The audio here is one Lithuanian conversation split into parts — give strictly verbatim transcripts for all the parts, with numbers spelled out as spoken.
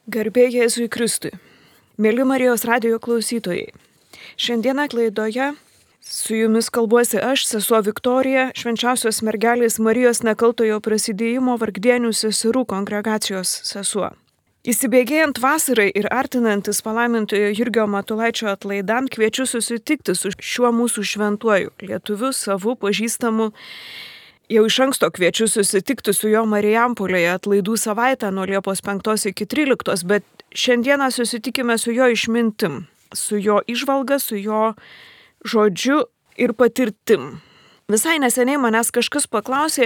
Garbė Jėzui Kristui. Mėly Marijos radijo klausytojai. Šiandieną laidoje su jumis kalbuosi aš, sesuo Viktorija, Švenčiausios mergelės Marijos nekaltojo prasidėjimo Vargdienių seserų kongregacijos sesuo. Įsibėgėjant vasarai ir artinantis palaimintojo Jurgio Matulaičio atlaidam, kviečiu susitikti su šiuo mūsų šventuoju, lietuviu, savu, pažįstamu. Jau iš anksto kviečiu susitikti su jo Marijampolėje atlaidų savaitę nuo Liepos penktos iki tryliktos, bet šiandieną susitikime su jo išmintim, su jo įžvalga, su jo žodžiu ir patirtim. Visai neseniai manęs kažkas paklausė,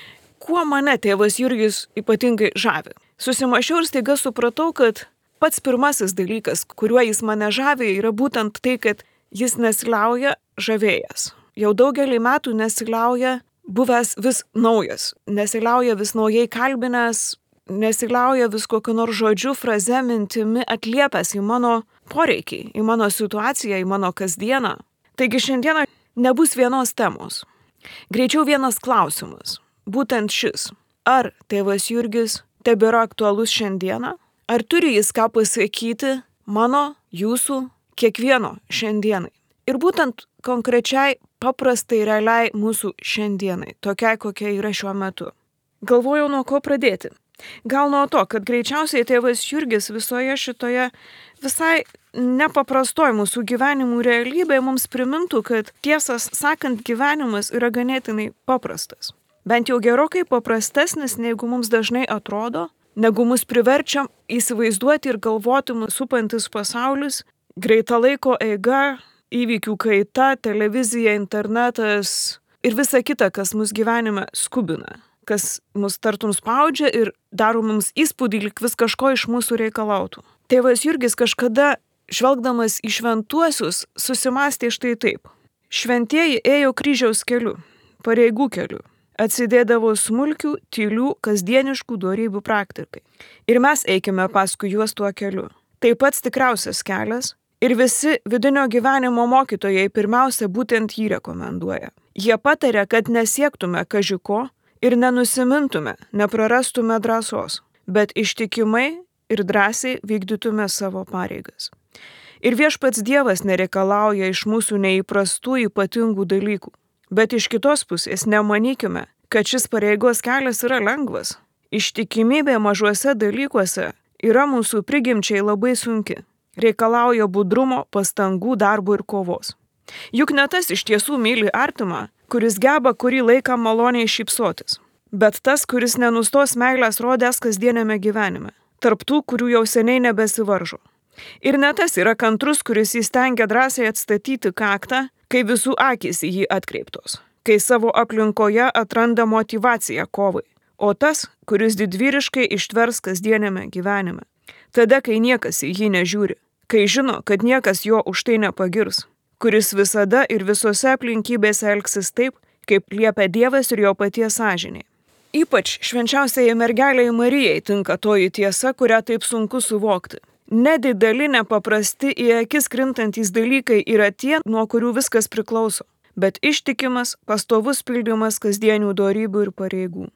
kuo mane tėvas Jurgis ypatingai žavi. Susimašiau ir staiga supratau, kad pats pirmasis dalykas, kuriuo jis mane žavi, yra būtent tai, kad jis nesiliauja žavėjęs. Jau daugelį metų nesiliauja buvęs vis naujas, nesiliauja vis naujai kalbinęs, nesiliauja vis kokiu nors žodžiu, fraze, mintimi atliepęs į mano poreikį, į mano situaciją, į mano kasdieną. Taigi šiandieną nebus vienos temos. Greičiau vienas klausimas. Būtent šis. Ar tėvas Jurgis tebėra aktualus šiandieną? Ar turi jis ką pasakyti mano, jūsų, kiekvieno šiandienai? Ir būtent konkrečiai, paprastai, realiai mūsų šiandienai, tokiai, kokia yra šiuo metu. Galvojau, nuo ko pradėti. Gal nuo to, kad greičiausiai tėvas Jurgis visoje šitoje visai nepaprastoj mūsų gyvenimų realybėje mums primintų, kad tiesas sakant gyvenimas yra ganėtinai paprastas. Bent jau gerokai paprastesnis, negu mums dažnai atrodo, negu mus priverčia įsivaizduoti ir galvoti mus supantis pasaulis, greita laiko eiga, įvykių kaita, televizija, internetas ir visa kita, kas mus gyvenime skubina, kas mus tartum spaudžia ir daro mums įspūdį, lyg vis kažko iš mūsų reikalautų. Tėvas Jurgis kažkada, žvelgdamas į šventuosius, susimastė štai taip. Šventieji ėjo kryžiaus keliu, pareigų keliu, atsidėdavo smulkių, tylių, kasdieniškų dorybių praktikai. Ir mes eikime paskui juos tuo keliu. Tai pats tikriausias kelias. Ir visi vidinio gyvenimo mokytojai pirmiausia būtent jį rekomenduoja. Jie pataria, kad nesiektume kažiko ir nenusimintume, neprarastume drąsos, bet ištikimai ir drąsiai vykdytume savo pareigas. Ir viešpats Dievas nereikalauja iš mūsų neįprastų ypatingų dalykų, bet iš kitos pusės nemanykime, kad šis pareigos kelias yra lengvas. Ištikimybė mažuose dalykuose yra mūsų prigimčiai labai sunki. Reikalauja budrumo, pastangų, darbo ir kovos. Juk ne tas iš tiesų myli artimą, kuris geba kurį laiką maloniai šypsotis, bet tas, kuris nenustos meilės rodęs kasdienėme gyvenime, tarp tų, kurių jau seniai nebesivaržo. Ir ne tas yra kantrus, kuris įstengia drąsiai atstatyti kaktą, kai visų akys į jį atkreiptos, kai savo aplinkoje atranda motyvaciją kovai, o tas, kuris didvyriškai ištvers kasdienėme gyvenime, tada, kai niekas į jį nežiūri, kai žino, kad niekas jo už tai nepagirs, kuris visada ir visose aplinkybėse elgsis taip, kaip liepia Dievas ir jo paties sąžinė. Ypač švenčiausiai mergelei Marijai tinka toji tiesa, kurią taip sunku suvokti. Nedideli, nepaprasti, į akis krintantys dalykai yra tie, nuo kurių viskas priklauso, bet ištikimas, pastovus pildymas kasdienių dorybių ir pareigų.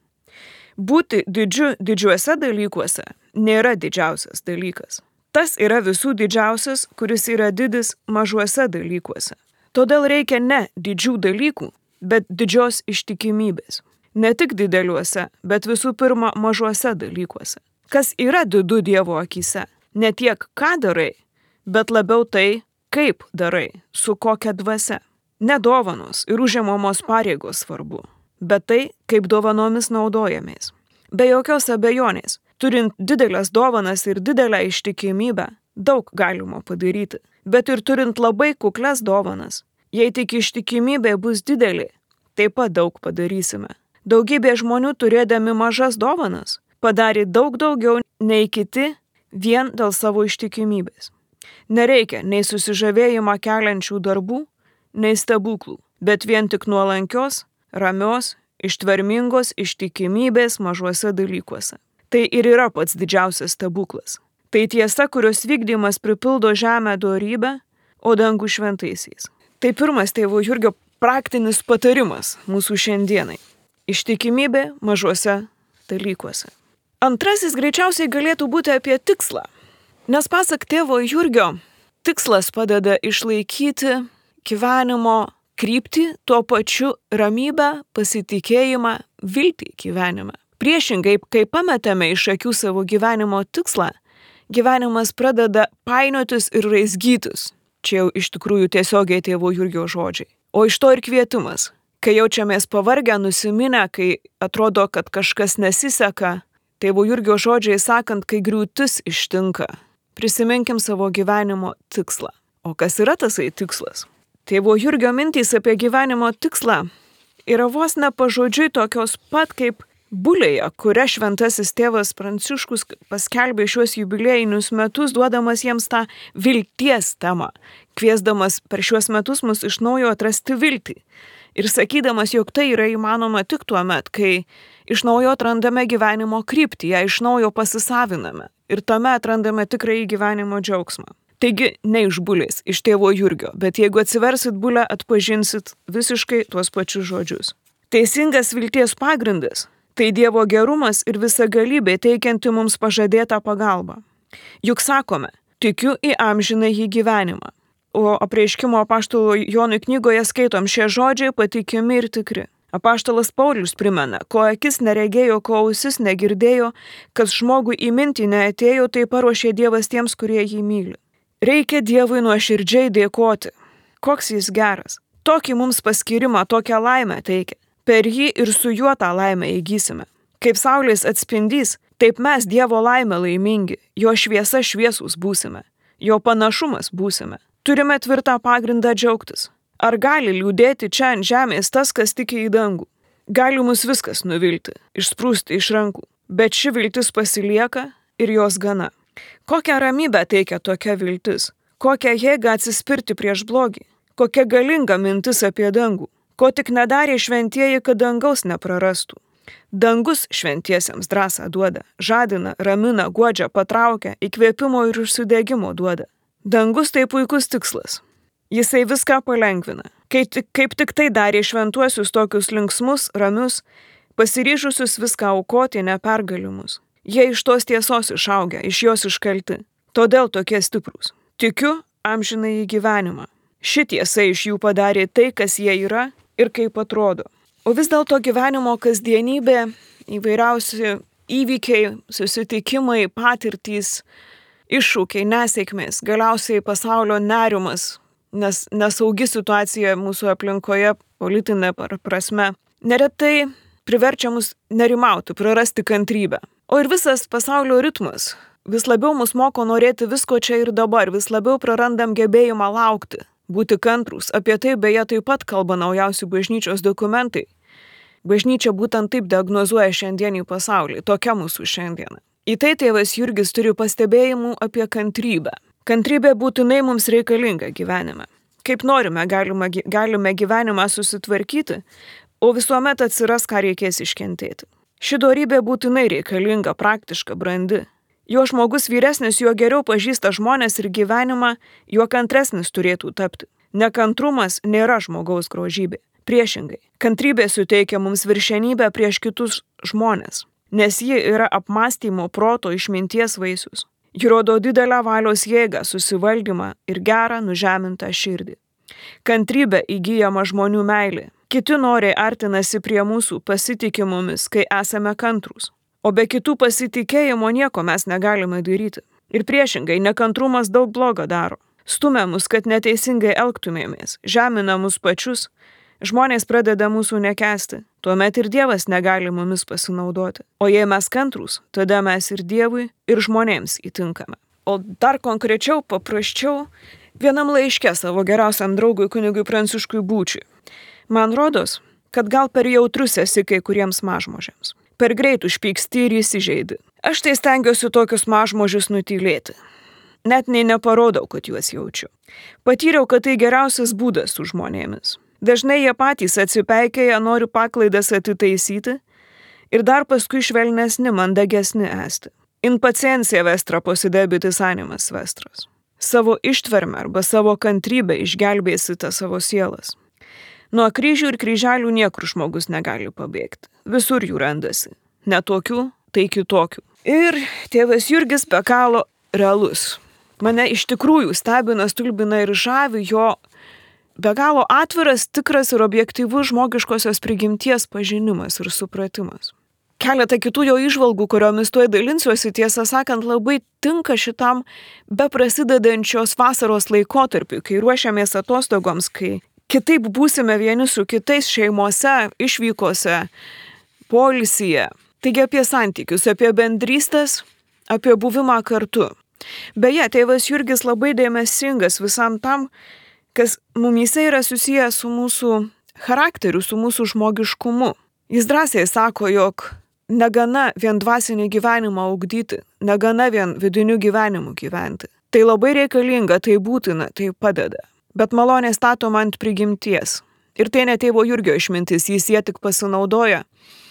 Būti didžiu didžiuose dalykuose nėra didžiausias dalykas. Tas yra visų didžiausias, kuris yra didis mažuose dalykuose. Todėl reikia ne didžių dalykų, bet didžios ištikimybės. Ne tik dideliuose, bet visų pirma mažuose dalykuose. Kas yra didu Dievo akyse? Ne tiek, ką darai, bet labiau tai, kaip darai, su kokia dvasia. Ne dovanos ir užimamos pareigos svarbu, bet tai, kaip dovanomis naudojamės. Be jokios abejonės. Turint didelės dovanas ir didelę ištikimybę, daug galima padaryti. Bet ir turint labai kuklias dovanas, jei tik ištikimybė bus didelė, taip pat daug padarysime. Daugybė žmonių turėdami mažas dovanas padarė daug daugiau nei kiti vien dėl savo ištikimybės. Nereikia nei susižavėjimą keliančių darbų, nei stebuklų, bet vien tik nuolankios, ramios, ištvermingos ištikimybės mažuose dalykuose. Tai ir yra pats didžiausias stebuklas. Tai tiesa, kurios vykdymas pripildo žemę dorybę, o dangų šventaisiais. Tai pirmas tėvo Jurgio praktinis patarimas mūsų šiandienai. Ištikimybė mažuose dalykuose. Antrasis greičiausiai galėtų būti apie tikslą. Nes pasak tėvo Jurgio, tikslas padeda išlaikyti gyvenimo kryptį, tuo pačiu ramybę, pasitikėjimą, viltį gyvenime. Priešingai, kai pametame iš akių savo gyvenimo tikslą, gyvenimas pradeda painiotis ir raizgytis. Čia jau iš tikrųjų tiesiogiai tėvo Jurgio žodžiai. O iš to ir kvietimas. Kai jaučiamės pavargę, nusiminę, kai atrodo, kad kažkas nesiseka, tėvo Jurgio žodžiai sakant, kai griūtis ištinka, prisiminkim savo gyvenimo tikslą. O kas yra tasai tikslas? Tėvo Jurgio mintys apie gyvenimo tikslą yra vos ne pažodžiui tokios pat kaip bulėje, kuria šventasis tėvas Pranciškus paskelbė šiuos jubiliejinius metus, duodamas jiems tą vilties temą, kviesdamas per šiuos metus mus iš naujo atrasti viltį ir sakydamas, jog tai yra įmanoma tik tuo met, kai iš naujo atrandame gyvenimo kryptį, ją iš naujo pasisaviname ir tame atrandame tikrai gyvenimo džiaugsmą. Taigi, ne iš bulės, iš tėvo Jurgio, bet jeigu atsiversit bulę, atpažinsit visiškai tuos pačius žodžius. Teisingas vilties pagrindas – tai Dievo gerumas ir visagalybė teikianti mums pažadėtą pagalbą. Juk sakome, tikiu į amžinąjį gyvenimą. O apreiškimo apaštalo Jonui knygoje skaitom šie žodžiai patikimi ir tikri. Apaštalas Paulius primena, ko akis neregėjo, ko ausis negirdėjo, kas žmogui į mintį neatėjo, tai paruošė Dievas tiems, kurie jį myli. Reikia Dievui nuoširdžiai dėkoti. Koks jis geras. Tokį mums paskirimą, tokią laimę teikia. Per jį ir su juo tą laimę įgysime. Kaip saulės atspindys, taip mes Dievo laimę laimingi, jo šviesa šviesūs būsime, jo panašumas būsime. Turime tvirtą pagrindą džiaugtis. Ar gali liūdėti čia ant žemės tas, kas tiki į dangų? Gali mus viskas nuvilti, išsprūsti iš rankų, bet ši viltis pasilieka ir jos gana. Kokią ramybę teikia tokia viltis? Kokią jėgą atsispirti prieš blogį? Kokia galinga mintis apie dangų? Ko tik nedarė šventieji, kad dangaus neprarastų. Dangus šventiesiems drąsą duoda, žadina, ramina, guodžia, patraukia, įkvėpimo ir užsidegimo duoda. Dangus tai puikus tikslas. Jisai viską palengvina. Kaip tik, kaip tik tai darė šventuosius tokius linksmus, ramius, pasiryžusius viską aukoti nepergalimus. Jie iš tos tiesos išaugę, iš jos iškalti. Todėl tokie stiprūs. Tikiu amžinąjį gyvenimą. Ši tiesa iš jų padarė tai, kas jie yra ir kaip atrodo. O vis dėlto gyvenimo kasdienybė, įvairiausi įvykiai, susitikimai, patirtys, iššūkiai, nesėkmės, galiausiai pasaulio nerimas, nes nesaugi situacija mūsų aplinkoje, politinė prasme, neretai priverčia mus nerimauti, prarasti kantrybę. O ir visas pasaulio ritmas vis labiau mus moko norėti visko čia ir dabar, vis labiau prarandam gebėjimą laukti. Būti kantrūs, apie tai beje taip pat kalba naujausi bažnyčios dokumentai. Bažnyčia būtent taip diagnozuoja šiandienį pasaulį, tokia mūsų šiandiena. Į tai tėvas Jurgis turi pastebėjimų apie kantrybę. Kantrybė būtinai mums reikalinga gyvenime. Kaip norime, galime, galime gyvenimą susitvarkyti, o visuomet atsiras, ką reikės iškentėti. Ši dorybė būtinai reikalinga, praktiška, brandi. Jo žmogus vyresnis, juo geriau pažįsta žmonės ir gyvenimą, juo kantresnis turėtų tapti. Nekantrumas nėra žmogaus grožybė. Priešingai, kantrybė suteikia mums viršenybę prieš kitus žmonės, nes ji yra apmąstymo, proto, išminties vaisius. Ji rodo didelę valios jėgą, susivaldymą ir gerą nužemintą širdį. Kantrybė įgyjama žmonių meilė. Kiti noriai artinasi prie mūsų, pasitiki mumis, kai esame kantrūs. O be kitų pasitikėjimo nieko mes negalime daryti. Ir priešingai, nekantrumas daug blogo daro. Stumia mus, kad neteisingai elgtumėmės, žemina mus pačius, žmonės pradeda mūsų nekęsti, tuomet ir Dievas negali mumis pasinaudoti. O jei mes kantrūs, tada mes ir Dievui, ir žmonėms įtinkame. O dar konkrečiau, paprasčiau, vienam laiške savo geriausiam draugui kunigui Pranciškui Būčiui. Man rodos, kad gal per jautrus esi kai kuriems mažmožiams. Per greit užpyksti ir įsižeidi. Aš tai stengiuosi tokius mažmožius nutylėti. Net nei neparodau, kad juos jaučiu. Patyriau, kad tai geriausias būdas su žmonėmis. Dažnai jie patys atsipeikėja, nori paklaidas atitaisyti ir dar paskui švelnesni, mandagesni esti. In paciencija vestra posidebitis animas vestras. Savo ištvermę arba savo kantrybę išgelbėsite savo sielas. Nuo kryžių ir kryželių niekur žmogus negali pabėgti. Visur jų randasi. Ne tokių, tai kitokių. Ir tėvas Jurgis be galo realus. Mane iš tikrųjų stebina, stulbina ir žavi jo be galo atviras, tikras ir objektyvus žmogiškosios prigimties pažinimas ir supratimas. Keletą kitų jo įžvalgų, kuriomis tuoj dalinsiuosi, tiesą sakant, labai tinka šitam beprasidedančios vasaros laikotarpiui, kai ruošiamės atostogoms, kai kitaip būsime vieni su kitais šeimose, išvykose, poilsyje. Taigi apie santykius, apie bendrystės, apie buvimą kartu. Beje, tėvas Jurgis labai dėmesingas visam tam, kas mumyse yra susijęs su mūsų charakteriu, su mūsų žmogiškumu. Jis drąsiai sako, jog negana vien dvasinį gyvenimą ugdyti, negana vien vidiniu gyvenimu gyventi. Tai labai reikalinga, tai būtina, tai padeda. Bet malonė statoma ant prigimties. Ir tai ne tėvo Jurgio išmintis, jis ją tik pasinaudoja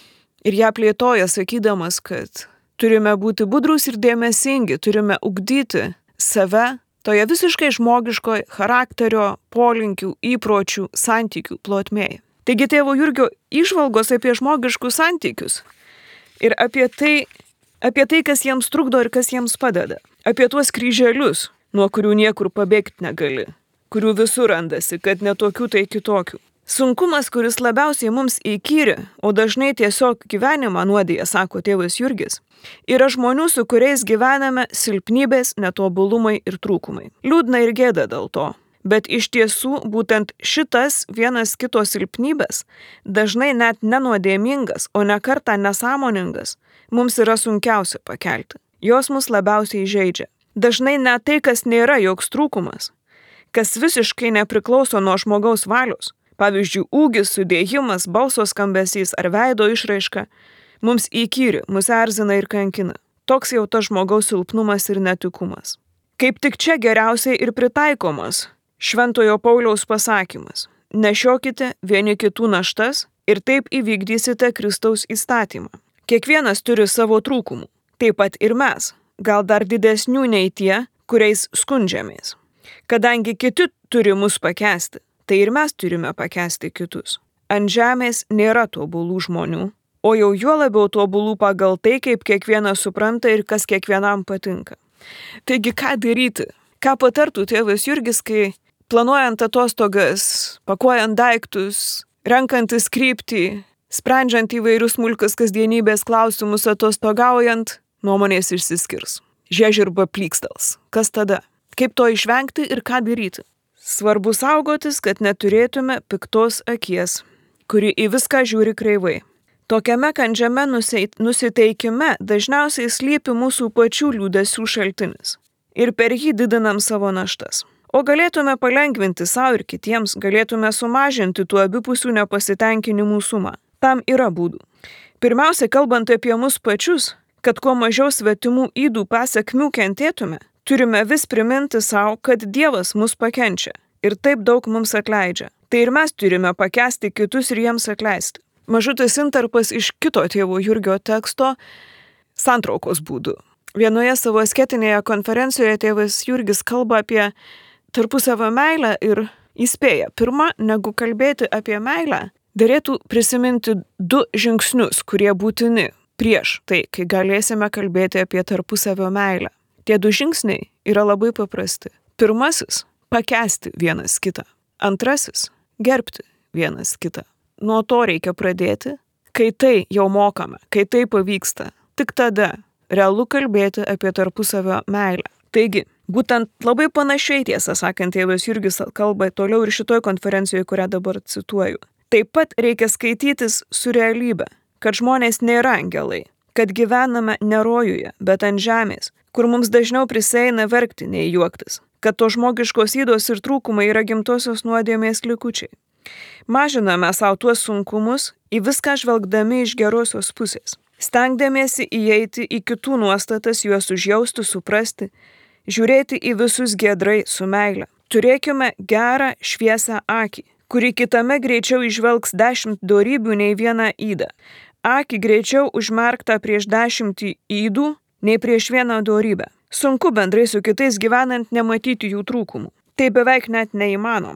ir ją plėtoja, sakydamas, kad turime būti budrūs ir dėmesingi, turime ugdyti save toje visiškai žmogiškoje charakterio, polinkių, įpročių, santykių plotmėje. Taigi tėvo Jurgio įžvalgos apie žmogiškus santykius ir apie tai, apie tai, kas jiems trukdo ir kas jiems padeda. Apie tuos kryželius, nuo kurių niekur pabėgti negali, kurių visur randasi, kad ne tokių tai kitokių. Sunkumas, kuris labiausiai mums įkyri, o dažnai tiesiog gyvenimą nuodija, sako tėvas Jurgis, yra žmonių, su kuriais gyvename silpnybės, netobulumai ir trūkumai. Liūdna ir gėda dėl to. Bet iš tiesų būtent šitas vienas kito silpnybės, dažnai net nenuodėmingas, o ne kartą nesąmoningas, mums yra sunkiausia pakelti. Jos mus labiausiai žeidžia. Dažnai net tai, kas nėra joks trūkumas, kas visiškai nepriklauso nuo žmogaus valios, pavyzdžiui, ūgis, sudėjimas, balso skambesys ar veido išraiška, mums įkyri, mus erzina ir kankina. Toks jau tas žmogaus silpnumas ir netikumas. Kaip tik čia geriausiai ir pritaikomas Šventojo Pauliaus pasakymas: nešiokite vieni kitų naštas ir taip įvykdysite Kristaus įstatymą. Kiekvienas turi savo trūkumų, taip pat ir mes, gal dar didesnių nei tie, kuriais skundžiamės. Kadangi kiti turi mus pakęsti, tai ir mes turime pakęsti kitus. Ant žemės nėra tobulų žmonių, o jau juo labiau tobulų pagal tai, kaip kiekvienas supranta ir kas kiekvienam patinka. Taigi ką daryti? Ką patartų tėvas Jurgis, kai planuojant atostogas, pakuojant daiktus, renkantis kryptį, sprendžiant įvairius smulkius kasdienybės klausimus, atostogaujant, nuomonės išsiskirs. Žiežirba plykstels. Kas tada? Kaip to išvengti ir ką daryti? Svarbu saugotis, kad neturėtume piktos akies, kuri į viską žiūri kreivai. Tokiame kandžiame nusiteikime dažniausiai slypi mūsų pačių liūdesių šaltinis. Ir per jį didinam savo naštas. O galėtume palengvinti savo ir kitiems, galėtume sumažinti tų abipusių nepasitenkinimų sumą. Tam yra būdų. Pirmiausia, kalbant apie mus pačius, kad kuo mažiau svetimų ydų pasekmių kentėtume, turime vis priminti savo, kad Dievas mus pakenčia ir taip daug mums atleidžia. Tai ir mes turime pakęsti kitus ir jiems atleisti. Mažutis intarpas iš kito tėvo Jurgio teksto santraukos būdu. Vienoje savo asketinėje konferencijoje tėvas Jurgis kalba apie tarpusavio meilę ir įspėja. Pirma, negu kalbėti apie meilę, derėtų prisiminti du žingsnius, kurie būtini prieš tai, kai galėsime kalbėti apie tarpusavio meilę. Tie du žingsniai yra labai paprasti. Pirmasis – pakęsti vienas kitą. Antrasis – gerbti vienas kitą. Nuo to reikia pradėti, kai tai jau mokame, kai tai pavyksta. Tik tada realu kalbėti apie tarpusavio meilę. Taigi, būtent labai panašiai, tiesą sakant, tėvas Jurgis kalba toliau ir šitoj konferencijoje, kurią dabar cituoju. Taip pat reikia skaitytis su realybė, kad žmonės nėra angelai, kad gyvename ne rojuje, bet ant žemės, kur mums dažniau prisieina verkti nei juoktis, kad to žmogiškos ydos ir trūkumai yra gimtosios nuodėmės likučiai. Mažiname savo tuos sunkumus į viską žvelgdami iš gerosios pusės, stengdamiesi įeiti į kitų nuostatas, juos užjausti, suprasti, žiūrėti į visus giedrai su meile. Turėkime gerą šviesą akį, kuri kitame greičiau išvelgs dešimt dorybių nei vieną ydą. Akį greičiau užmerktą prieš dešimtį ydų nei prieš vieną dorybę. Sunku bendrai su kitais gyvenant nematyti jų trūkumų. Tai beveik net neįmanoma.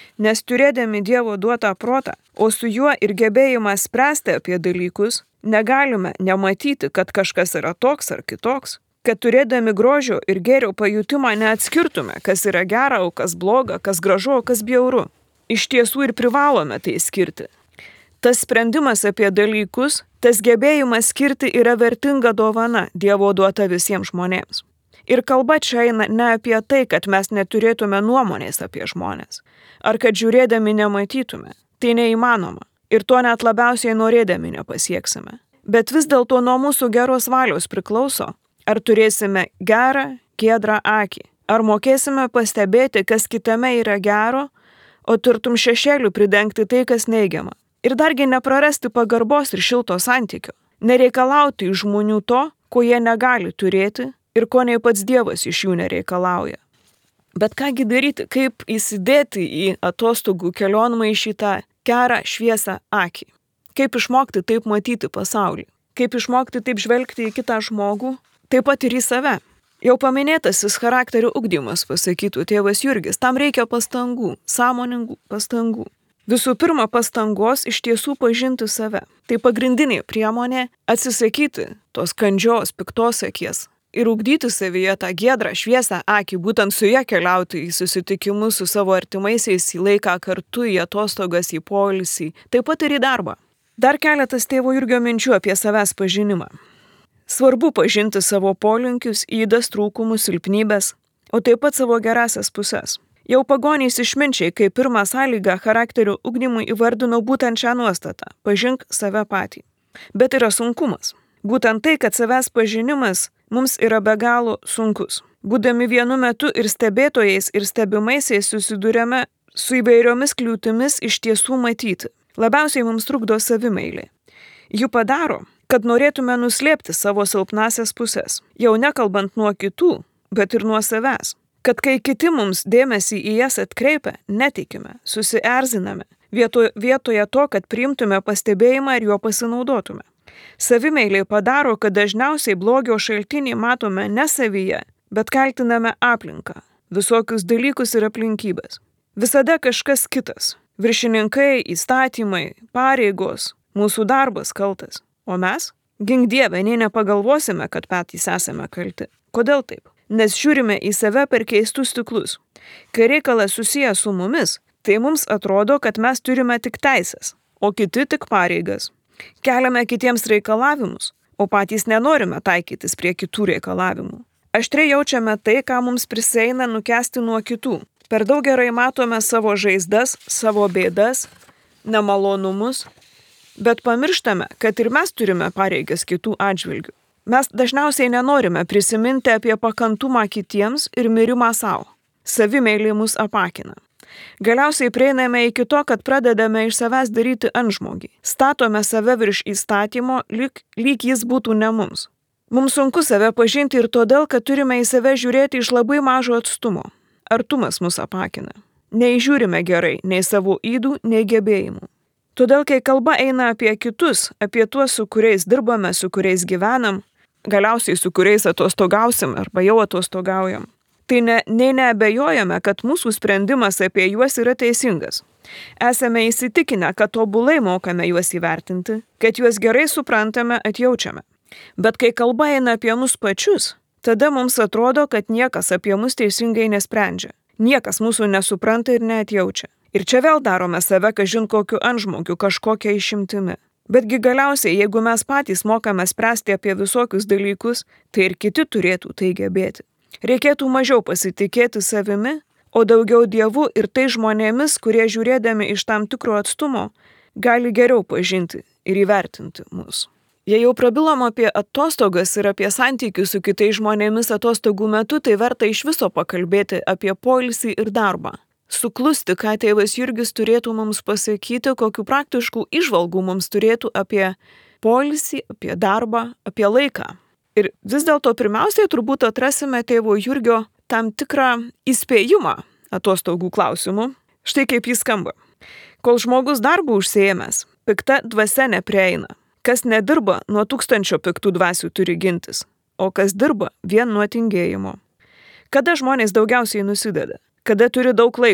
Nes turėdami Dievo duotą protą, o su juo ir gebėjimą spręsti apie dalykus, negalime nematyti, kad kažkas yra toks ar kitoks, kad turėdami grožio ir gėrio pajutimą neatskirtume, kas yra gera, o kas bloga, kas gražu, o kas bjauru. Iš tiesų ir privalome tai skirti. Tas sprendimas apie dalykus, tas gebėjimas skirti yra vertinga dovana Dievo duota visiems žmonėms. Ir kalba čia eina ne apie tai, kad mes neturėtume nuomonės apie žmonės, ar kad žiūrėdami nematytume. Tai neįmanoma. Ir to net labiausiai norėdami nepasieksime. Bet vis dėlto nuo mūsų geros valios priklauso, ar turėsime gerą, giedrą akį, ar mokėsime pastebėti, kas kitame yra gero, o turtum šešėlių pridengti tai, kas neigiama. Ir dargi neprarasti pagarbos ir šilto santykio, nereikalauti iš žmonių to, ko jie negali turėti ir ko nei pats Dievas iš jų nereikalauja. Bet kągi daryti, kaip įsidėti į atostogų kelionmaišį tą gerą, šviesą akį? Kaip išmokti taip matyti pasaulį? Kaip išmokti taip žvelgti į kitą žmogų, taip pat ir į save? Jau paminėtasis charakterio ugdymas, pasakytų tėvas Jurgis, tam reikia pastangų, sąmoningų pastangų. Visų pirma, pastangos iš tiesų pažinti save. Tai pagrindinė priemonė atsisakyti tos kandžios, piktos akies ir ugdyti savyje tą giedrą, šviesą akį, būtent su ja keliauti į susitikimus su savo artimaisiais, į laiką kartu, į atostogas, į poilsį, taip pat ir į darbą. Dar keletas tėvo Jurgio minčių apie savęs pažinimą. Svarbu pažinti savo polinkius, ydas, trūkumus, silpnybės, o taip pat savo gerasias puses. Jau pagonys išminčiai, kaip pirmą sąlygą charakterio ugdymui įvardino būtent šią nuostatą – pažink save patį. Bet yra sunkumas. Būtent tai, kad savęs pažinimas mums yra be galo sunkus. Būdami vienu metu ir stebėtojais, ir stebimaisiais susidurėme su įvairiomis kliūtimis iš tiesų matyti. Labiausiai mums trukdo savimeilė. Jų padaro, kad norėtume nuslėpti savo silpnasias pusės, jau nekalbant nuo kitų, bet ir nuo savęs. Kad kai kiti mums dėmesį į jas atkreipia, netikime, susierziname, vietoje, vietoje to, kad priimtume pastebėjimą ir juo pasinaudotume. Savimeilė padaro, kad dažniausiai blogio šaltinį matome ne savyje, bet kaltiname aplinką, visokius dalykus ir aplinkybės. Visada kažkas kitas. Viršininkai, įstatymai, pareigos, mūsų darbas kaltas. O mes? Gink Dieve, nei nepagalvosime, kad patys esame kalti. Kodėl taip? Nes žiūrime į save per keistus stiklus. Kai reikalas susijęs su mumis, tai mums atrodo, kad mes turime tik teisės, o kiti tik pareigas. Keliame kitiems reikalavimus, o patys nenorime taikytis prie kitų reikalavimų. Aštriai jaučiame tai, ką mums prisieina nukęsti nuo kitų. Per daug gerai matome savo žaizdas, savo bėdas, nemalonumus, bet pamirštame, kad ir mes turime pareigas kitų atžvilgių. Mes dažniausiai nenorime prisiminti apie pakantumą kitiems ir mirimą savo. Savimeilė mus apakina. Galiausiai prieiname iki to, kad pradedame iš savęs daryti antžmogį. Statome save virš įstatymo, lyg, lyg jis būtų ne mums. Mums sunku save pažinti ir todėl, kad turime į save žiūrėti iš labai mažo atstumo. Artumas mus apakina. Neįžiūrime gerai nei savo ydų, nei gebėjimų. Todėl, kai kalba eina apie kitus, apie tuos, su kuriais dirbame, su kuriais gyvenam, galiausiai su kuriais atostogausim arba jau atostogaujam, tai ne, nei neabejojame, kad mūsų sprendimas apie juos yra teisingas. Esame įsitikinę, kad tobulai mokame juos įvertinti, kad juos gerai suprantame, atjaučiame. Bet kai kalba eina apie mus pačius, tada mums atrodo, kad niekas apie mus teisingai nesprendžia. Niekas mūsų nesupranta ir neatjaučia. Ir čia vėl darome save kažin kokiu antžmogiu, kažkokia išimtimi. Betgi galiausiai, jeigu mes patys mokame spręsti apie visokius dalykus, tai ir kiti turėtų tai gebėti. Reikėtų mažiau pasitikėti savimi, o daugiau Dievu ir tai žmonėmis, kurie žiūrėdami iš tam tikro atstumo, gali geriau pažinti ir įvertinti mus. Jei jau prabilom apie atostogas ir apie santykius su kitais žmonėmis atostogų metu, tai verta iš viso pakalbėti apie poilsį ir darbą. Suklusti, ką tėvas Jurgis turėtų mums pasakyti, kokiu praktiškų įžvalgų mums turėtų apie poilsį, apie darbą, apie laiką. Ir vis dėlto pirmiausiai turbūt atrasime tėvo Jurgio tam tikrą įspėjimą atostogų klausimų. Štai kaip jis skamba. Kol žmogus darbų užsiėmęs, pikta dvasia neprieina. Kas nedirba, nuo tūkstančio piktų dvasių turi gintis, o kas dirba, vien nuo tingėjimo. Kada žmonės daugiausiai nusideda? Kada turi daug laiko?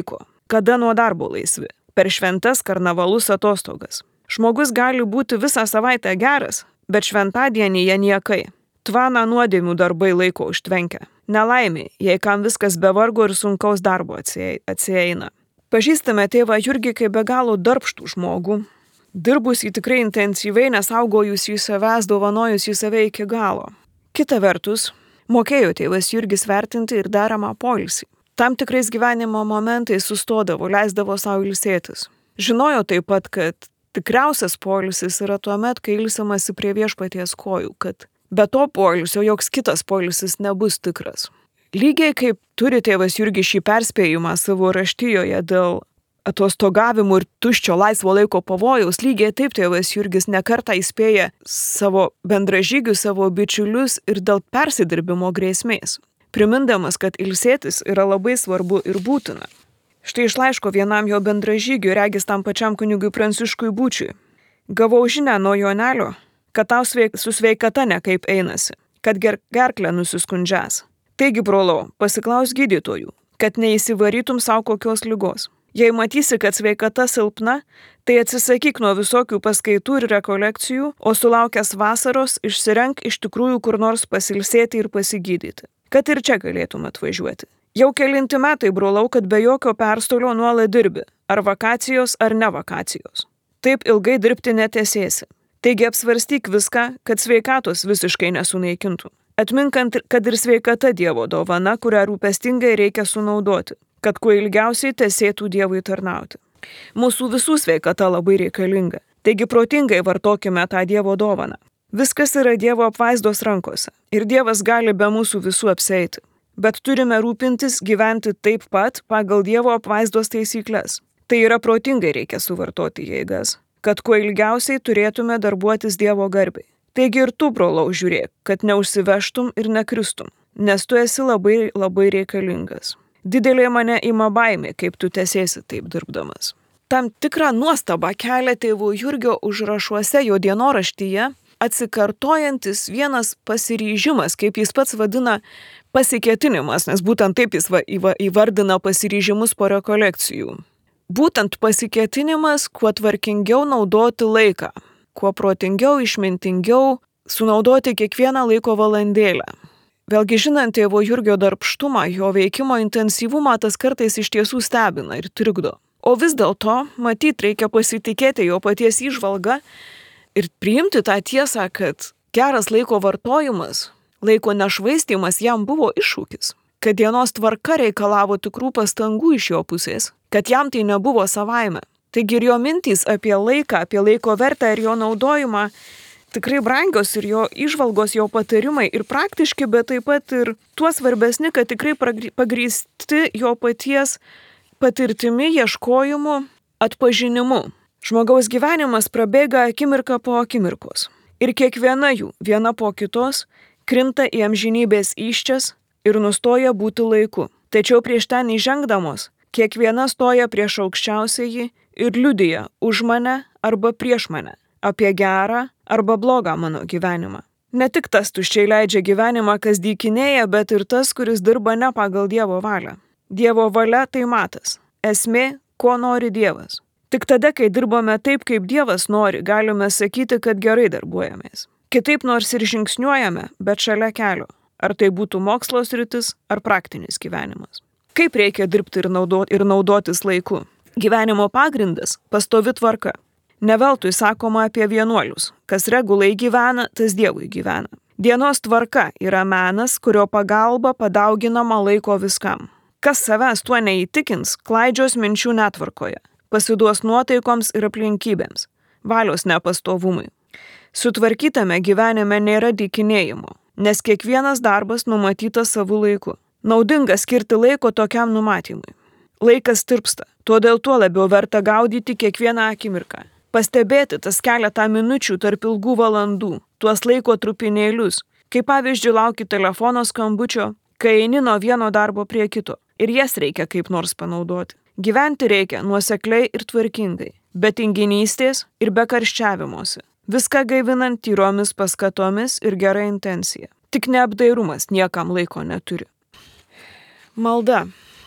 Kada nuo darbo laisvi? Per šventas, karnavalus, atostogas. Žmogus gali būti visą savaitę geras, bet šventadienyje niekai. Tvaną nuodėmių darbai laiko užtvenkia. Nelaimė, jei kam viskas be vargo ir sunkaus darbo atsieina. Pažįstame tėvą Jurgį kaip be galo darbštų žmogų, dirbusį tikrai intensyviai, nesaugojus į savęs, dovanojus į save iki galo. Kita vertus, mokėjo tėvas Jurgis vertinti ir deramą poilsį. Tam tikrais gyvenimo momentais sustodavo, leisdavo savo ilsėtis. Žinojo taip pat, kad tikriausias poilsis yra tuo met, kai ilsimasi prie viešpaties kojų, kad be to poilsio joks kitas poilsis nebus tikras. Lygiai kaip turi tėvas Jurgis šį perspėjimą savo raštijoje dėl atostogavimų ir tuščio laisvo laiko pavojaus, lygiai taip tėvas Jurgis nekartą įspėja savo bendražygius, savo bičiulius ir dėl persidirbimo grėsmės, primindamas, kad ilsėtis yra labai svarbu ir būtina. Štai iš laiško vienam jo bendražygiui, regis tam pačiam kunigui Pranciškui Būčiui. Gavau žinią nuo Jonelio, kad tau sveik, su sveikata nekaip einasi, kad ger, gerklę nusiskundžias. Taigi, brolau, pasiklaus gydytojų, kad neįsivarytum savo kokios ligos. Jei matysi, kad sveikata silpna, tai atsisakyk nuo visokių paskaitų ir rekolekcijų, o sulaukęs vasaros išsirenk iš tikrųjų kur nors pasilsėti ir pasigydyti, kad ir čia galėtum atvažiuoti. Jau kelinti metai, brolau, kad be jokio perstolio nuolat dirbi, ar vakacijos, ar ne vakacijos. Taip ilgai dirbti netesėsi. Taigi apsvarstyk viską, kad sveikatos visiškai nesunaikintų. Atminkant, kad ir sveikata Dievo dovana, kurią rūpestingai reikia sunaudoti, kad kuo ilgiausiai tesėtų Dievui tarnauti. Mūsų visų sveikata labai reikalinga, taigi protingai vartokime tą Dievo dovaną. Viskas yra Dievo apvaizdos rankose ir Dievas gali be mūsų visų apseiti, bet turime rūpintis gyventi taip pat pagal Dievo apvaizdos taisyklės. Tai yra protingai reikia suvartoti jėgas, kad kuo ilgiausiai turėtume darbuotis Dievo garbiai. Taigi ir tu, brolau, žiūrėk, kad neužsivežtum ir nekristum, nes tu esi labai labai reikalingas. Didelė mane ima baimė, kaip tu tesėsi taip dirbdamas. Tam tikrą nuostabą kelia tėvo Jurgio užrašuose jo dienoraštyje atsikartojantis vienas pasiryžimas, kaip jis pats vadina pasikėtinimas, nes būtent taip jis va, įva, įvardina pasiryžimus po rekolekcijų. Būtent pasikėtinimas, kuo tvarkingiau naudoti laiką, kuo protingiau, išmintingiau sunaudoti kiekvieną laiko valandėlę. Vėlgi žinant tėvo Jurgio darbštumą, jo veikimo intensyvumą, tas kartais iš tiesų stebina ir trikdo. O vis dėlto, matyt, reikia pasitikėti jo paties įžvalgą ir priimti tą tiesą, kad geras laiko vartojimas, laiko nešvaistymas jam buvo iššūkis, kad dienos tvarka reikalavo tikrų pastangų iš jo pusės, kad jam tai nebuvo savaime. Taigi ir jo mintys apie laiką, apie laiko vertę ir jo naudojimą tikrai brangios ir jo įžvalgos, jo patarimai ir praktiški, bet taip pat ir tuo svarbesni, kad tikrai pagrįsti jo paties patirtimi, ieškojimu, atpažinimu. Žmogaus gyvenimas prabėga akimirką po akimirkos ir kiekviena jų, viena po kitos, krinta į amžinybės įsčias ir nustoja būti laiku. Tačiau prieš ten įžengdamos, kiekviena stoja prieš aukščiausiąjį ir liudija už mane arba prieš mane, apie gerą arba blogą mano gyvenimą. Ne tik tas tuščiai leidžia gyvenimą, kas dykinėja, bet ir tas, kuris dirba ne pagal Dievo valią. Dievo valia tai matas. Esmė, ko nori Dievas. Tik tada, kai dirbame taip, kaip Dievas nori, galime sakyti, kad gerai darbuojamės. Kitaip nors ir žingsniuojame, bet šalia kelio. Ar tai būtų mokslo sritis, ar praktinis gyvenimas. Kaip reikia dirbti ir, naudot, ir naudotis laiku? Gyvenimo pagrindas – pastovi tvarka. Neveltui sakoma apie vienuolius. Kas regulai gyvena, tas Dievui gyvena. Dienos tvarka yra menas, kurio pagalba padauginama laiko viskam. Kas savęs tuo neįtikins, klaidžios minčių netvarkoje. Pasiduos nuotaikoms ir aplinkybėms. Valios nepastovumui. Sutvarkytame gyvenime nėra dykinėjimo, nes kiekvienas darbas numatytas savu laiku. Naudinga skirti laiko tokiam numatymui. Laikas tirpsta, todėl tuo labiau verta gaudyti kiekvieną akimirką. Pastebėti tas keletą minučių tarp ilgų valandų, tuos laiko trupinėlius, kaip pavyzdžiui lauki telefono skambučio, kai eini nuo vieno darbo prie kito ir jas reikia kaip nors panaudoti. Gyventi reikia nuosekliai ir tvarkingai, be tinginystės ir be karščiavimuose, viską gaivinant tyromis paskatomis ir gera intencija. Tik neapdairumas niekam laiko neturi. Malda.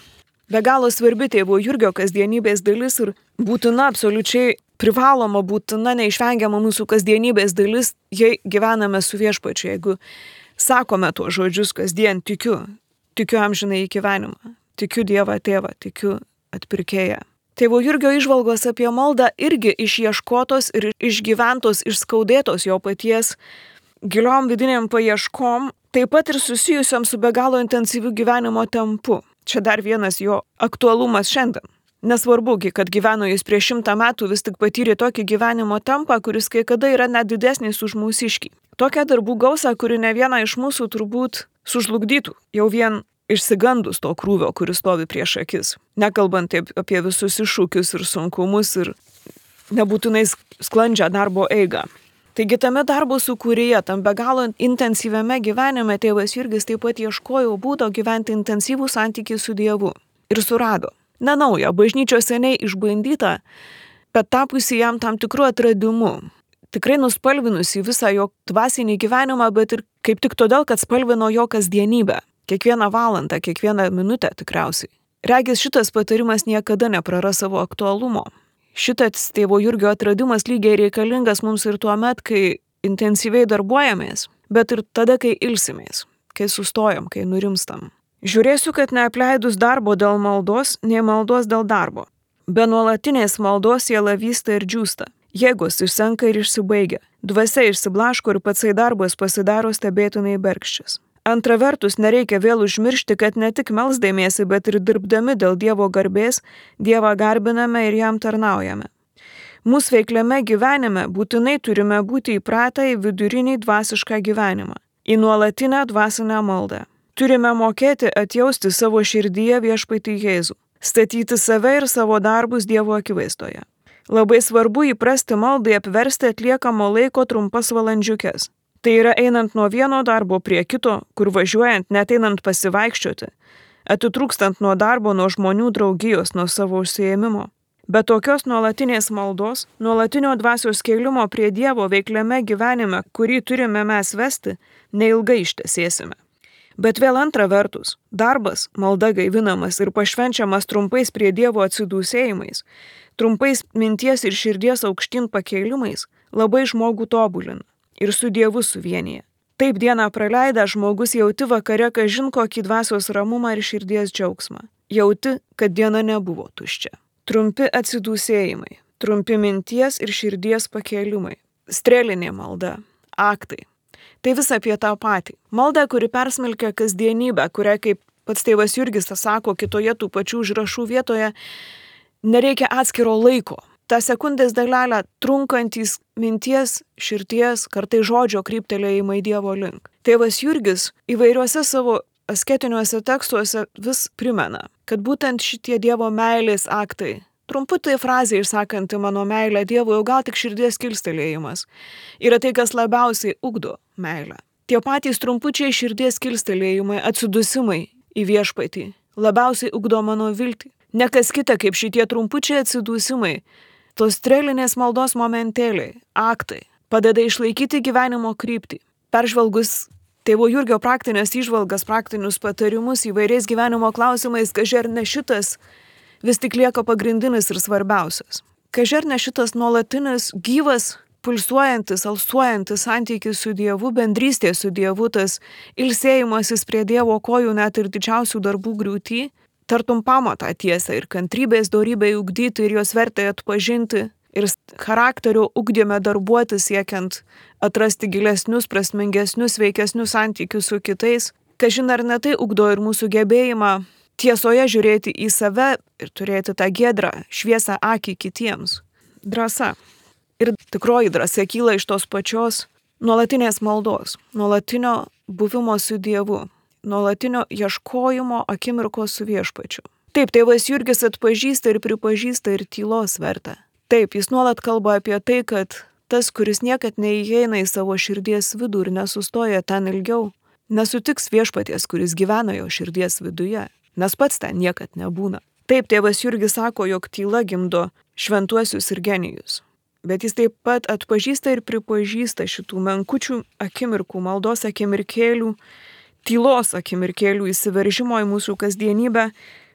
be galo svarbi tėvo Jurgio kasdienybės dalis ir būtina, absoliučiai privaloma, būtina, neišvengiama mūsų kasdienybės dalis, jei gyvename su viešpačiu, jeigu sakome tuos žodžius kasdien, tikiu, tikiu amžinai į gyvenimą, tikiu Dievą tėvą, tikiu atpirkėją. Tėvo Jurgio įžvalgos apie maldą irgi išieškotos ir išgyventos, išskaudėtos jo paties giliom vidiniam paieškom, taip pat ir susijusiam su be galo intensyviu gyvenimo tempu. Čia dar vienas jo aktualumas šiandien. Nesvarbu, kad gyveno jis prieš šimtą metų, vis tik patyrė tokį gyvenimo tempą, kuris kai kada yra net didesnis už mūsiškį. Tokią darbų gausą, kuri ne vieną iš mūsų turbūt sužlugdytų, jau vien išsigandus to krūvio, kuris stovi prieš akis. Nekalbant apie visus iššūkius ir sunkumus ir nebūtinai sklandžią darbo eigą. Taigi tame darbo sūkuryje, tam be galo intensyviame gyvenime tėvas Jurgis taip pat ieškojo būdo gyventi intensyvų santykį su Dievu. Ir surado. Ne nauja, bažnyčios seniai išbandyta, bet tapusi jam tam tikru atradimu. Tikrai nuspalvinusi visą jo dvasinį gyvenimą, bet ir kaip tik todėl, kad spalvino jo kasdienybę. Kiekvieną valandą, kiekvieną minutę tikriausiai. Regis šitas patarimas niekada nepraras savo aktualumo. Šitas tėvo Jurgio atradimas lygiai reikalingas mums ir tuo met, kai intensyviai darbuojamės, bet ir tada, kai ilsimės, kai sustojam, kai nurimstam. Žiūrėsiu, kad neapleidus darbo dėl maldos, nei maldos dėl darbo. Be nuolatinės maldos siela vysta ir džiūsta. Jėgos išsenka ir išsibaigia. Dvasia išsiblaško ir patsai darbas pasidaro stebėtinai bergščias. Antra vertus, nereikia vėl užmiršti, kad ne tik melsdamiesi, bet ir dirbdami dėl Dievo garbės, Dievą garbiname ir jam tarnaujame. Mūsų veikliame gyvenime būtinai turime būti įpratę į vidurinį dvasišką gyvenimą, į nuolatinę dvasinę maldą. Turime mokėti atjausti savo širdyje viešpatį Jėzų, statyti save ir savo darbus Dievo akivaizdoje. Labai svarbu įprasti maldai apversti atliekamo laiko trumpas valandžiukes. Tai yra einant nuo vieno darbo prie kito, kur važiuojant, net einant pasivaikščioti, atitrūkstant nuo darbo, nuo žmonių draugijos, nuo savo užsiėmimo. Be tokios nuolatinės maldos, nuolatinio dvasios kėlimo prie Dievo veikliame gyvenime, kurį turime mes vesti, neilgai ištesėsime. Bet vėl antra vertus, darbas, malda gaivinamas ir pašvenčiamas trumpais prie Dievo atsidūsėjimais, trumpais minties ir širdies aukštyn pakėlimais, labai žmogų tobulina ir su Dievu suvienyje. Taip dieną praleidę žmogus jauti vakare kažin kokį dvasios ramumą ir širdies džiaugsmą. Jauti, kad diena nebuvo tuščia. Trumpi atsidūsėjimai, trumpi minties ir širdies pakėlimai, strėlinė malda, aktai. Tai vis apie tą patį. Malda, kuri persmelkia kasdienybę, kurią, kaip pats tėvas Jurgis sako kitoje tų pačių užrašų vietoje, nereikia atskiro laiko. Ta sekundės dalelę trunkantys minties, širties, kartai žodžio kryptelėjimai Dievo link. Tėvas Jurgis įvairiuose savo asketiniuose tekstuose vis primena, kad būtent šitie Dievo meilės aktai, trumputė frazė išsakanti mano meilę Dievui, o gal tik širdies kilstelėjimas, yra tai, kas labiausiai ugdo meilę. Tie patys trumpučiai širdies kilstelėjimai, atsidusimai į viešpatį, labiausiai ugdo mano viltį. Ne kas kita, kaip šitie trumpučiai atsidusimai, tos strėlinės maldos momentėliai, aktai, padeda išlaikyti gyvenimo kryptį. Peržvelgus tėvo Jurgio praktinės įžvalgas, praktinius patarimus įvairiais gyvenimo klausimais, kaži ar ne šitas vis tik lieka pagrindinis ir svarbiausias. Kaži ar ne šitas nuolatinis, gyvas, pulsuojantis, alsuojantis santykis su Dievu, bendrystė su Dievu, tas ilsėjimasis prie Dievo kojų net ir didžiausių darbų griūty, tartum pamatą tiesą ir kantrybės dorybę ugdyti ir jos vertę atpažinti ir charakterio ugdyme darbuotis siekiant atrasti gilesnius, prasmingesnius, sveikesnius santykius su kitais. Kažin ar ne tai ugdo ir mūsų gebėjimą tiesoje žiūrėti į save ir turėti tą giedrą, šviesą akį kitiems. Drąsa. Ir tikroji drąsa kyla iš tos pačios nuolatinės maldos, nuolatinio buvimo su Dievu, nuolatinio ieškojimo akimirkos su viešpačiu. Taip, tėvas Jurgis atpažįsta ir pripažįsta ir tylos vertę. Taip, jis nuolat kalba apie tai, kad tas, kuris niekad neįeina į savo širdies vidų ir nesustoja ten ilgiau, nesutiks viešpaties, kuris gyvena jo širdies viduje, nes pats ten niekad nebūna. Taip, tėvas Jurgis sako, jog tyla gimdo šventuosius ir genijus. Bet jis taip pat atpažįsta ir pripažįsta šitų menkučių akimirkų, maldos akimirkėlių, tylos akimirkėlių įsiveržimo į mūsų kasdienybę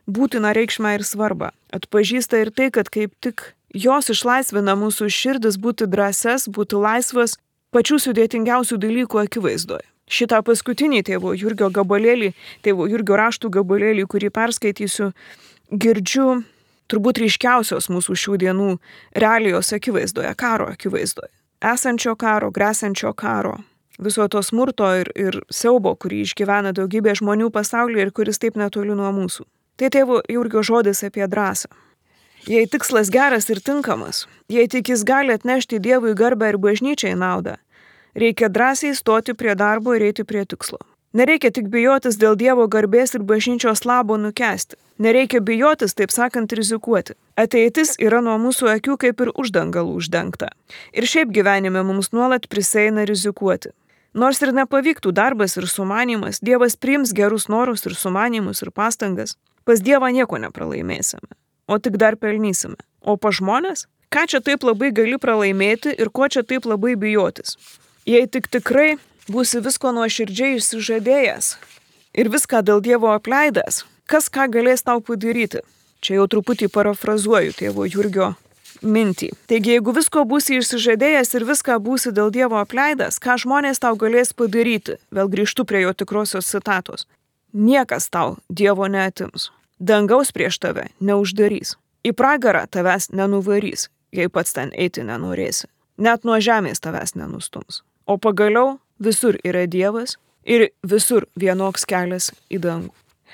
būtiną reikšmę ir svarbą. Atpažįsta ir tai, kad kaip tik jos išlaisvina mūsų širdis būti drąsias, būti laisvas pačių sudėtingiausių dalykų akivaizdoje. Šitą paskutinį tėvo Jurgio gabalėlį, tėvo Jurgio raštų gabalėlį, kurį perskaitysiu, girdžiu turbūt ryškiausios mūsų šių dienų realijos akivaizdoje, karo akivaizdoje. Esančio karo, grėsančio karo, viso to smurto ir, ir siaubo, kurį išgyvena daugybė žmonių pasaulyje ir kuris taip netoli nuo mūsų. Tai tėvo Jurgio žodis apie drąsą. Jei tikslas geras ir tinkamas, jei tik jis gali atnešti Dievui garbę ir bažnyčiai naudą, reikia drąsiai stoti prie darbo ir eiti prie tikslo. Nereikia tik bijotis dėl Dievo garbės ir bažnyčios labo nukęsti. Nereikia bijotis, taip sakant, rizikuoti. Ateitis yra nuo mūsų akių kaip ir uždangalų uždengta. Ir šiaip gyvenime mums nuolat priseina rizikuoti. Nors ir nepavyktų darbas ir sumanymas, Dievas priims gerus norus ir sumanymus ir pastangas. Pas Dievą nieko nepralaimėsime, o tik dar pelnysime. O pa žmonės? Ką čia taip labai gali pralaimėti ir ko čia taip labai bijotis? Jei tik tikrai būsi visko nuoširdžiai išsižadėjęs ir viską dėl Dievo apleidęs, kas ką galės tau padaryti? Čia jau truputį parafrazuoju tėvo Jurgio mintį. Taigi, jeigu visko būsi išsižadėjęs ir viską būsi dėl Dievo apleidęs, ką žmonės tau galės padaryti? Vėl grįžtu prie jo tikrosios citatos. Niekas tau Dievo neatims. Dangaus prieš tave neuždarys. Į pragarą tavęs nenuvarys, jei pats ten eiti nenorėsi. Net nuo žemės tavęs nenustums. O pagaliau visur yra Dievas ir visur vienoks kelias į dangų.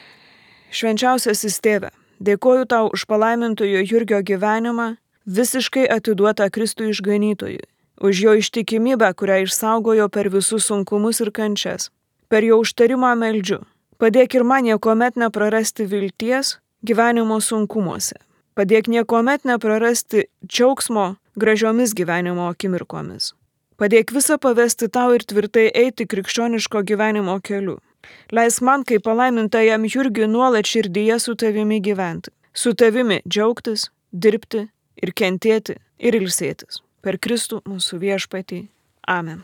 Švenčiausiasis tėve, dėkoju tau už palaimintojo Jurgio gyvenimą, visiškai atiduotą Kristui išganytojui, už jo ištikimybę, kurią išsaugojo per visus sunkumus ir kančias. Per jo užtarimą meldžiu. Padėk ir man niekuomet neprarasti vilties gyvenimo sunkumuose. Padėk niekuomet neprarasti džiaugsmo gražiomis gyvenimo akimirkomis. Padėk visą pavesti tau ir tvirtai eiti krikščioniško gyvenimo keliu. Leis man, kaip palaimintajam Jurgiui, nuolat širdyje su tavimi gyventi. Su tavimi džiaugtis, dirbti ir kentėti ir ilsėtis. Per Kristų mūsų viešpatį. Amen.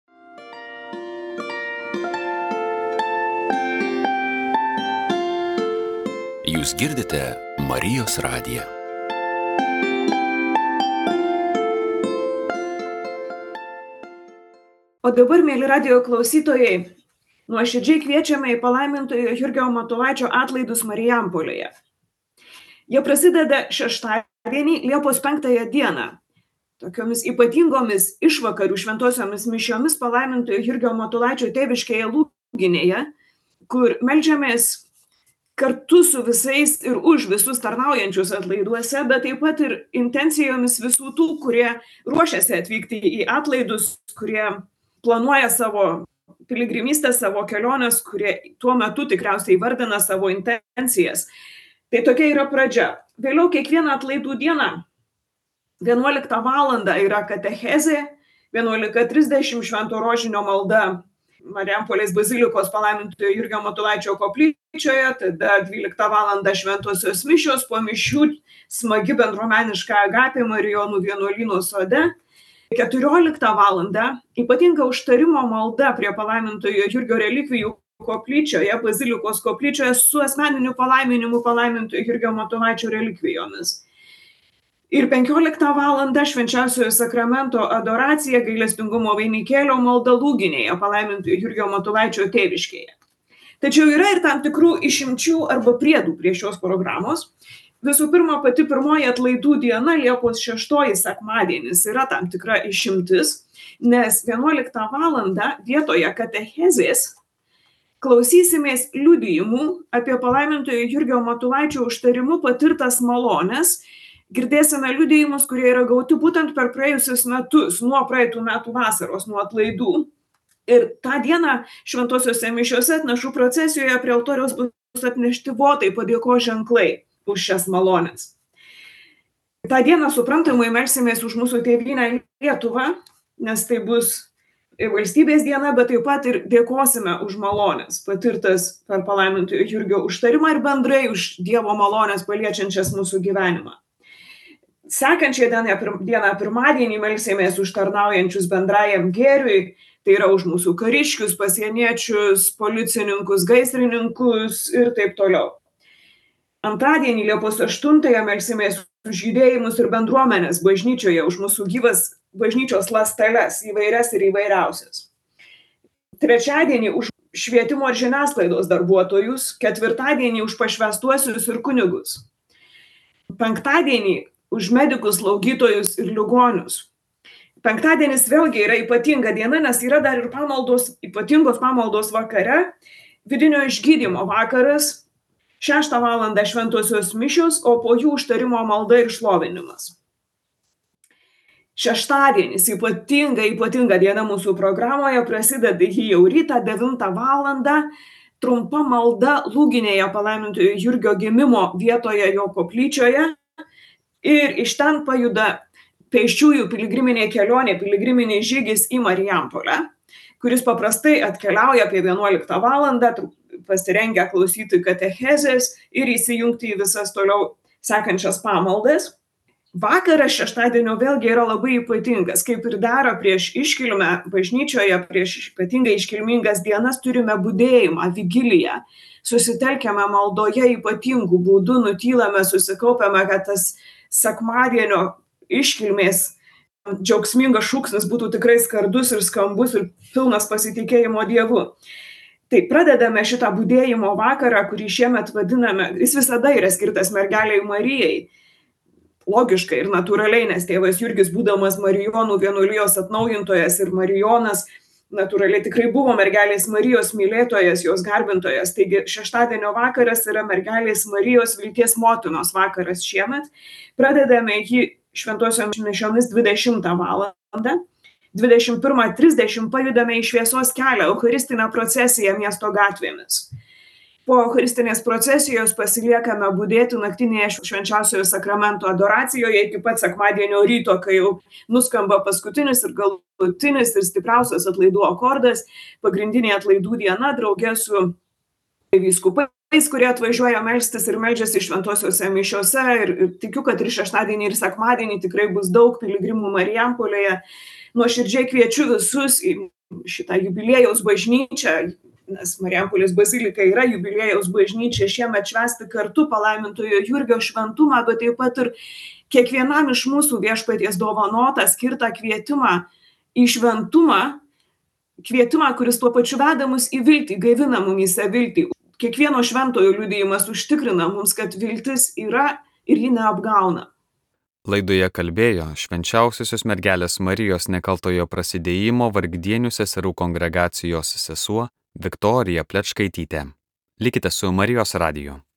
Jūs girdite Marijos radiją. O dabar, mėly radijo klausytojai, nuoširdžiai kviečiame į palaimintojo Jurgio Matulaičio atlaidus Marijampolėje. Jie prasideda šeštadienį, Liepos penktąją dieną, tokiomis ypatingomis išvakarių šventosiomis mišiomis palaimintojo Jurgio Matulaičio tėviškėje Lūginėje, kur meldžiamės kartu su visais ir už visus tarnaujančius atlaiduose, bet taip pat ir intencijomis visų tų, kurie ruošiasi atvykti į atlaidus, kurie planuoja savo piligrimystę, savo keliones, kurie tuo metu tikriausiai vardina savo intencijas. Tai tokia yra pradžia. Vėliau kiekvieną atlaidų dieną vienuoliktą valandą yra katechezė, vienuolika trisdešimt Švento Rožinio malda Marijampolės bazilikos palaimintojo Jurgio Matulaičio koplyčioje, tada dvyliktą valandą šventosios mišios, po mišių smagi bendruomeniška agapė Marijonų vienuolyno sode. keturioliktą valandą ypatinga užtarimo malda prie palaimintojo Jurgio relikvijų koplyčioje, bazilikos koplyčioje su asmeniniu palaiminimu palaimintojo Jurgio Matulaičio relikvijomis. Ir penkioliktą valandą švenčiausiojo sakramento adoracija gailestingumo vainikėlio malda Lūginėje, palaimintojo Jurgio Matulaičio tėviškėje. Tačiau yra ir tam tikrų išimčių arba priedų prie šios programos. Visų pirma, pati pirmoji atlaidų diena, Liepos šeštoji sekmadienis, yra tam tikra išimtis, nes vienuoliktą valandą vietoje katechezės klausysimės liudijimų apie palaimintojo Jurgio Matulaičio užtarimu patirtas malones. Girdėsime liudijimus, kurie yra gauti būtent per praėjusius metus, nuo praeitų metų vasaros, nuo atlaidų. Ir tą dieną šventosiuose mišiuose atnašų procesijoje prie altoriaus bus atnešti votai, padėkos ženklai už šias malones. tą dieną suprantamai melsimės už mūsų tėvynę Lietuvą, nes tai bus valstybės diena, bet taip pat ir dėkosime už malones patirtas per palaimintojo Jurgio užtarimą ir bendrai už Dievo malones paliečiančias mūsų gyvenimą. Sekančią dieną pirmadienį melsimės už tarnaujančius bendrajam gėriui, tai yra už mūsų kariškius, pasieniečius, policininkus, gaisrininkus ir taip toliau. Antradienį Liepos aštuntąją melsimės už judėjimus ir bendruomenės bažnyčioje, už mūsų gyvas bažnyčios ląsteles, įvairias ir įvairiausias. Trečiadienį už švietimo ir žiniasklaidos darbuotojus, ketvirtadienį už pašvęstuosius ir kunigus. Penktadienį už medikus, slaugytojus ir ligonius. Penktadienis vėlgi yra ypatinga diena, nes yra dar ir pamaldos, ypatingos pamaldos vakare, vidinio išgydymo vakaras, šeštą valandą šventosios mišios, o po jų užtarimo malda ir šlovinimas. Šeštadienis, ypatinga, ypatinga diena mūsų programoje, prasideda ji jau rytą devintą valandą, trumpa malda Lūginėje palaimintojo Jurgio gimimo vietoje jo koplyčioje ir iš ten pajuda pėsčiųjų piligriminė kelionė, piligriminis žygis į Marijampolę, kuris paprastai atkeliauja apie vienuoliktą valandą, pasirengę klausyti katechezės ir įsijungti į visas toliau sekančias pamaldas. Vakaras šeštadienio vėlgi yra labai ypatingas, kaip ir dera prieš iškilmę bažnyčioje, prieš ypatingai iškilmingas dienas turime budėjimą, vigiliją, susitelkiame maldoje ypatingų būdų, nutylame, susikaupiame, kad tas sekmadienio iškilmės džiaugsmingas šūksnis būtų tikrai skardus ir skambus ir pilnas pasitikėjimo Dievu. Tai pradedame šitą budėjimo vakarą, kurį šiemet vadiname, jis visada yra skirtas mergelei Marijai. Logiškai ir natūraliai, nes tėvas Jurgis, būdamas Marijonų vienuolijos atnaujintojas ir Marijonas, natūraliai tikrai buvo mergelės Marijos mylėtojas, jos garbintojas. Taigi šeštadienio vakaras yra mergelės Marijos vilties motinos vakaras šiemet. Pradedame jį šventosiomis mišiomis dvidešimtą valandą. dvidešimt pirmą trisdešimt pajudame į šviesos kelią, eucharistinę procesiją miesto gatvėmis. Po eucharistinės procesijos pasiliekame budėti naktinėje švenčiausiojo sakramento adoracijoje iki pat sekmadienio ryto, kai jau nuskamba paskutinis ir galutinis ir stipriausias atlaidų akordas, pagrindinė atlaidų diena drauge su vyskupais, kurie atvažiuoja melstis ir meldžiasi šventosiose mišiose. Ir, ir tikiu, kad ir šeštadienį, ir sekmadienį tikrai bus daug piligrimų Marijampolėje. Nuoširdžiai kviečiu visus į šitą jubiliejaus bažnyčią, nes Marijampolės bazilika yra jubiliejaus bažnyčia, šiemet švęsti kartu palaimintojo Jurgio šventumą, bet taip pat ir kiekvienam iš mūsų viešpaties dovanotą skirtą kvietimą į šventumą, kvietimą, kuris tuo pačiu veda mus į viltį, gaivina mumyse viltį. Kiekvieno šventojo liudijimas užtikrina mums, kad viltis yra ir ji neapgauna. Laidoje kalbėjo Švenčiausiosios mergelės Marijos nekaltojo prasidėjimo Vargdienių seserų kongregacijos sesuo Viktorija Plečkaitytė. Likite su Marijos radiju.